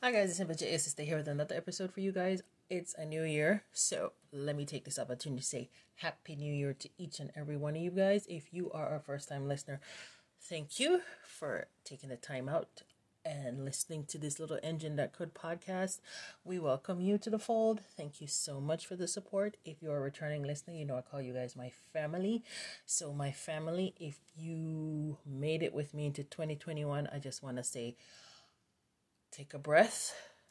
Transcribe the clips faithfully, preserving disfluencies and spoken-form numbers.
Hi guys, it's Simple J S to stay here with another episode for you guys. It's a new year, so let me take this opportunity to say Happy New Year to each and every one of you guys. If you are a first time listener, thank you for taking the time out and listening to this little Engine That Could podcast. We welcome you to the fold. Thank you so much for the support. If you're a returning listener, you know I call you guys my family. So my family, if you made it with me into twenty twenty-one, I just want to say take a breath,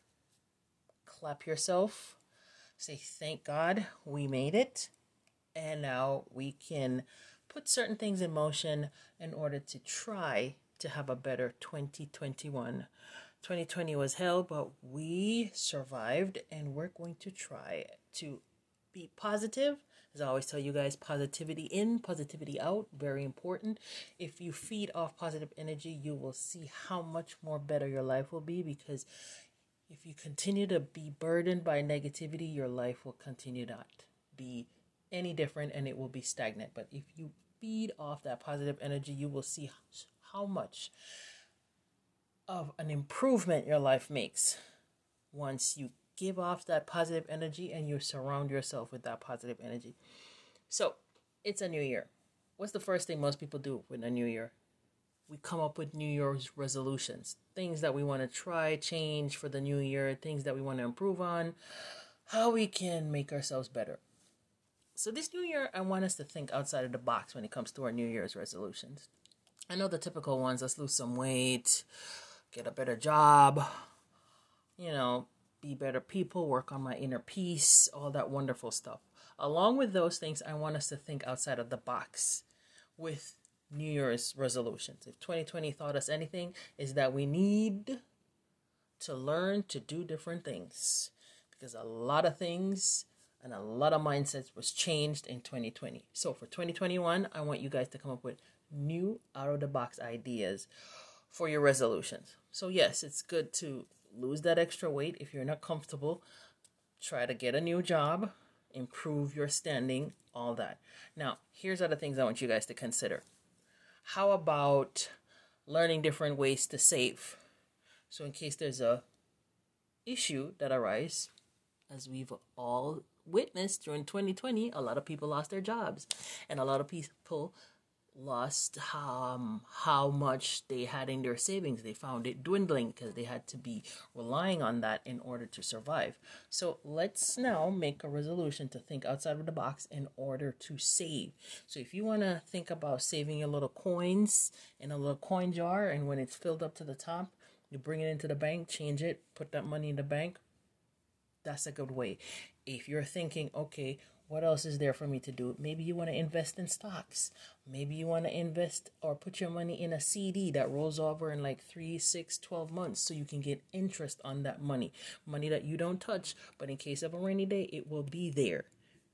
clap yourself, say thank God we made it, and now we can put certain things in motion in order to try to have a better twenty twenty-one. twenty twenty was hell, but we survived, and we're going to try to be positive. As I always tell you guys, positivity in, positivity out, very important. If you feed off positive energy, you will see how much more better your life will be, because if you continue to be burdened by negativity, your life will continue not be any different and it will be stagnant. But if you feed off that positive energy, you will see how much of an improvement your life makes once you give off that positive energy and you surround yourself with that positive energy. So it's a new year. What's the first thing most people do with a new year? We come up with New Year's resolutions, things that we want to try, change for the new year, things that we want to improve on, how we can make ourselves better. So this new year, I want us to think outside of the box when it comes to our New Year's resolutions. I know the typical ones: let's lose some weight, get a better job, you know, be better people, work on my inner peace, all that wonderful stuff. Along with those things, I want us to think outside of the box with New Year's resolutions. If twenty twenty taught us anything, is that we need to learn to do different things, because a lot of things and a lot of mindsets was changed in twenty twenty. So for twenty twenty-one, I want you guys to come up with new out-of-the-box ideas for your resolutions. So yes, it's good to lose that extra weight. If you're not comfortable, try to get a new job, improve your standing, all that. Now, here's other things I want you guys to consider. How about learning different ways to save? So in case there's a issue that arises, as we've all witnessed during twenty twenty, a lot of people lost their jobs, and a lot of people lost um, how much they had in their savings. They found it dwindling because they had to be relying on that in order to survive. So let's now make a resolution to think outside of the box in order to save. So if you want to think about saving your little coins in a little coin jar, and when it's filled up to the top, you bring it into the bank, change it, put that money in the bank, that's a good way. If you're thinking, okay, what else is there for me to do? Maybe you want to invest in stocks. Maybe you want to invest or put your money in a C D that rolls over in like three, six, twelve months, so you can get interest on that money. Money that you don't touch, but in case of a rainy day, it will be there.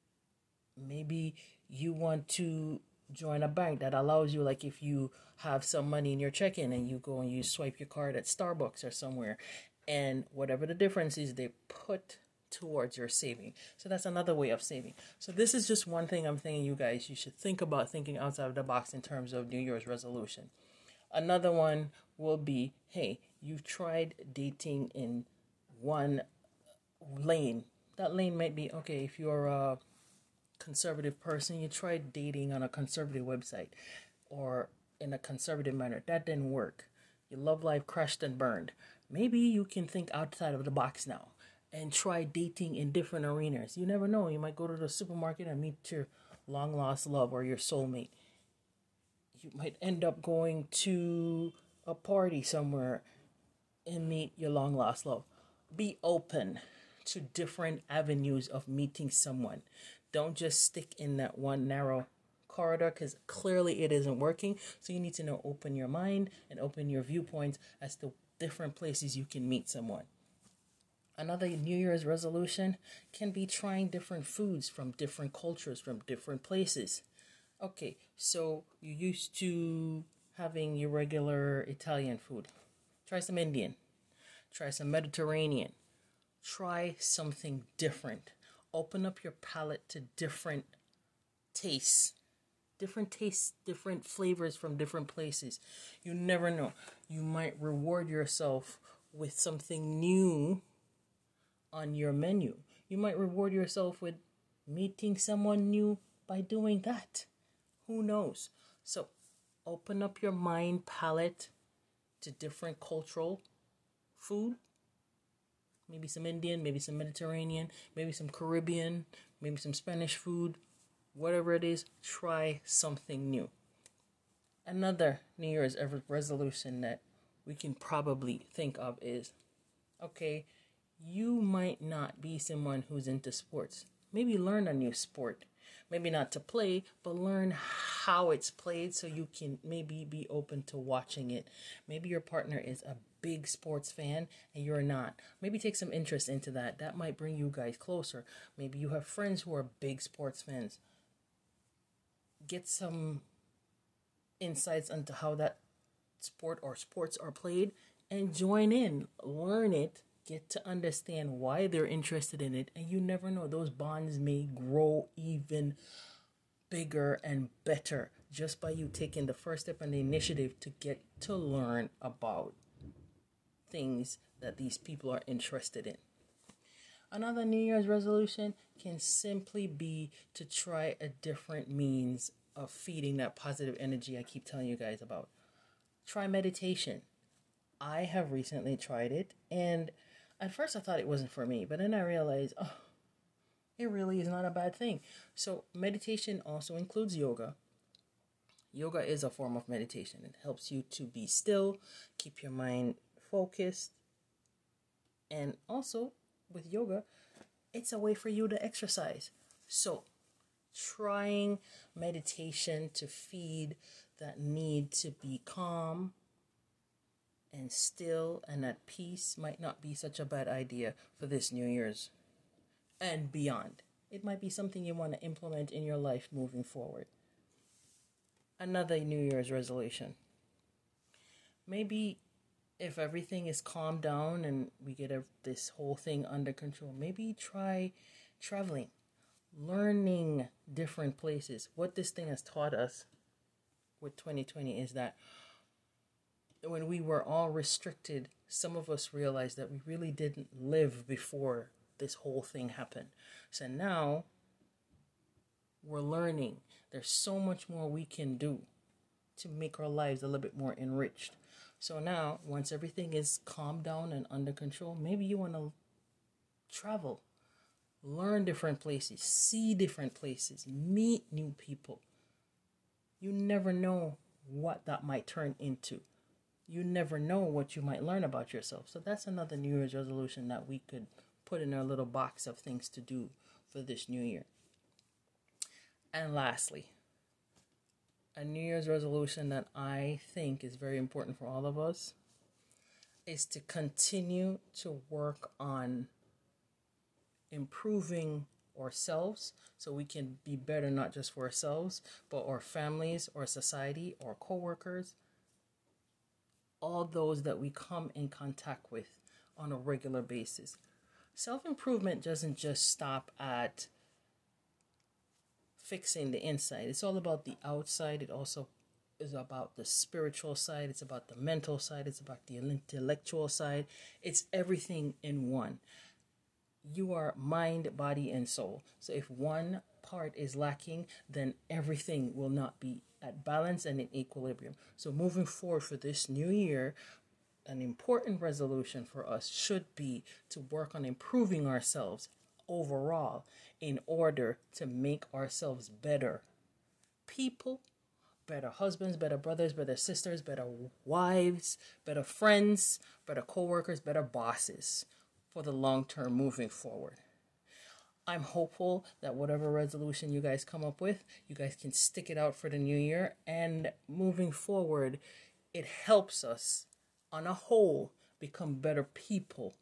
Maybe you want to join a bank that allows you, like if you have some money in your checking and you go and you swipe your card at Starbucks or somewhere, and whatever the difference is, they put towards your saving. So that's another way of saving. So this is just one thing I'm thinking you guys, you should think about thinking outside of the box in terms of New Year's resolution. Another one will be, hey, you've tried dating in one lane. That lane might be, okay, if you're a conservative person, you tried dating on a conservative website or in a conservative manner. That didn't work. Your love life crashed and burned. Maybe you can think outside of the box now and try dating in different arenas. You never know. You might go to the supermarket and meet your long-lost love or your soulmate. You might end up going to a party somewhere and meet your long-lost love. Be open to different avenues of meeting someone. Don't just stick in that one narrow corridor, because clearly it isn't working. So you need to know, open your mind and open your viewpoints as to different places you can meet someone. Another New Year's resolution can be trying different foods from different cultures, from different places. Okay, so you're used to having your regular Italian food. Try some Indian. Try some Mediterranean. Try something different. Open up your palate to different tastes. Different tastes, different flavors from different places. You never know. You might reward yourself with something new on your menu. You might reward yourself with meeting someone new by doing that. Who knows? So open up your mind palette to different cultural food. Maybe some Indian, maybe some Mediterranean, maybe some Caribbean, maybe some Spanish food. Whatever it is, try something new. Another New Year's resolution that we can probably think of is, okay, you might not be someone who's into sports. Maybe learn a new sport. Maybe not to play, but learn how it's played so you can maybe be open to watching it. Maybe your partner is a big sports fan and you're not. Maybe take some interest into that. That might bring you guys closer. Maybe you have friends who are big sports fans. Get some insights into how that sport or sports are played and join in. Learn it. Get to understand why they're interested in it. And you never know. Those bonds may grow even bigger and better just by you taking the first step and the initiative to get to learn about things that these people are interested in. Another New Year's resolution can simply be to try a different means of feeding that positive energy I keep telling you guys about. Try meditation. I have recently tried it, and at first I thought it wasn't for me, but then I realized, oh, it really is not a bad thing. So meditation also includes yoga. Yoga is a form of meditation. It helps you to be still, keep your mind focused, and also with yoga, it's a way for you to exercise. So trying meditation to feed that need to be calm and still and at peace might not be such a bad idea for this New Year's and beyond. It might be something you want to implement in your life moving forward. Another New Year's resolution. Maybe if everything is calmed down and we get a, this whole thing under control, maybe try traveling, learning different places. What this thing has taught us with twenty twenty is that when we were all restricted, some of us realized that we really didn't live before this whole thing happened. So now we're learning. There's so much more we can do to make our lives a little bit more enriched. So now, once everything is calmed down and under control, maybe you want to travel, learn different places, see different places, meet new people. You never know what that might turn into. You never know what you might learn about yourself. So that's another New Year's resolution that we could put in our little box of things to do for this new year. And lastly, a New Year's resolution that I think is very important for all of us is to continue to work on improving ourselves so we can be better, not just for ourselves, but our families, our society, our co-workers, all those that we come in contact with on a regular basis. Self-improvement doesn't just stop at fixing the inside. It's all about the outside. It also is about the spiritual side. It's about the mental side. It's about the intellectual side. It's everything in one. You are mind, body, and soul. So if one part is lacking, then everything will not be at balance and in equilibrium. So moving forward for this new year, an important resolution for us should be to work on improving ourselves overall in order to make ourselves better people, better husbands, better brothers, better sisters, better wives, better friends, better co-workers, better bosses for the long term moving forward. I'm hopeful that whatever resolution you guys come up with, you guys can stick it out for the new year, and moving forward, it helps us on a whole become better people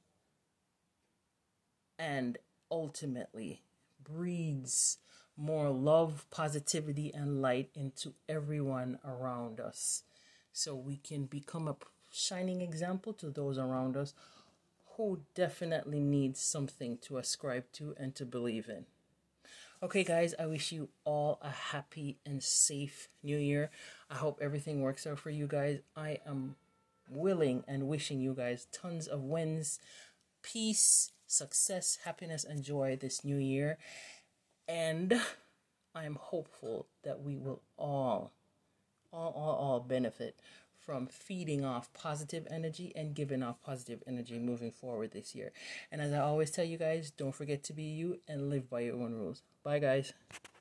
and ultimately breeds more love, positivity, and light into everyone around us, so we can become a shining example to those around us who definitely need something to ascribe to and to believe in. Okay, guys, I wish you all a happy and safe new year. I hope everything works out for you guys. I am willing and wishing you guys tons of wins, peace, success, happiness, and joy this new year. And I am hopeful that we will all, all, all, all benefit from feeding off positive energy and giving off positive energy moving forward this year. And as I always tell you guys, don't forget to be you and live by your own rules. Bye, guys.